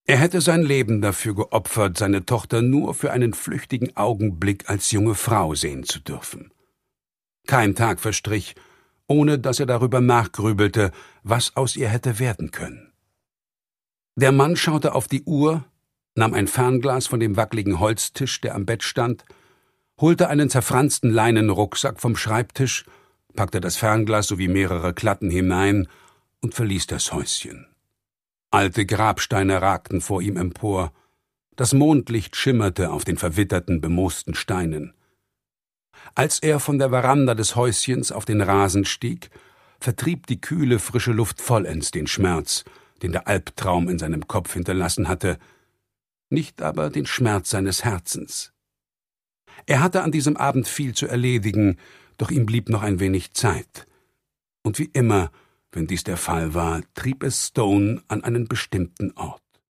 Er hätte sein Leben dafür geopfert, seine Tochter nur für einen flüchtigen Augenblick als junge Frau sehen zu dürfen. Kein Tag verstrich, ohne dass er darüber nachgrübelte, was aus ihr hätte werden können. Der Mann schaute auf die Uhr, nahm ein Fernglas von dem wackeligen Holztisch, der am Bett stand, holte einen zerfransten Leinenrucksack vom Schreibtisch, packte das Fernglas sowie mehrere Klatten hinein und verließ das Häuschen. Alte Grabsteine ragten vor ihm empor, das Mondlicht schimmerte auf den verwitterten, bemoosten Steinen. Als er von der Veranda des Häuschens auf den Rasen stieg, vertrieb die kühle, frische Luft vollends den Schmerz, den der Albtraum in seinem Kopf hinterlassen hatte, nicht aber den Schmerz seines Herzens. Er hatte an diesem Abend viel zu erledigen, doch ihm blieb noch ein wenig Zeit. Und wie immer, wenn dies der Fall war, trieb es Stone an einen bestimmten Ort.